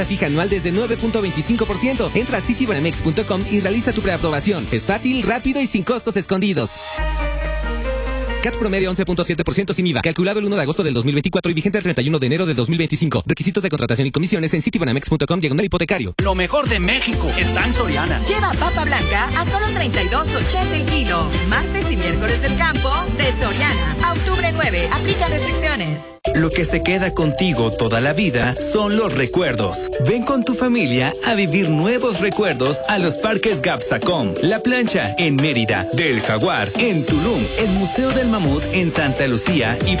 Fija anual desde 9.25%. Entra a citibanamex.com y realiza tu preaprobación. Es fácil, rápido y sin costos escondidos. CAT promedio 11.7% sin IVA. Calculado el 1 de agosto del 2024 y vigente el 31 de enero del 2025. Requisitos de contratación y comisiones en citibanamex.com/hipotecario. Lo mejor de México está en Soriana. Lleva papa blanca a solo 32.80 el kilo. Martes y miércoles del campo de Soriana. A octubre 9. Aplica restricciones. Lo que se queda contigo toda la vida son los recuerdos. Ven con tu familia a vivir nuevos recuerdos a los parques Gapsacom, La Plancha en Mérida, Del Jaguar en Tulum, el Museo del Mamut en Santa Lucía y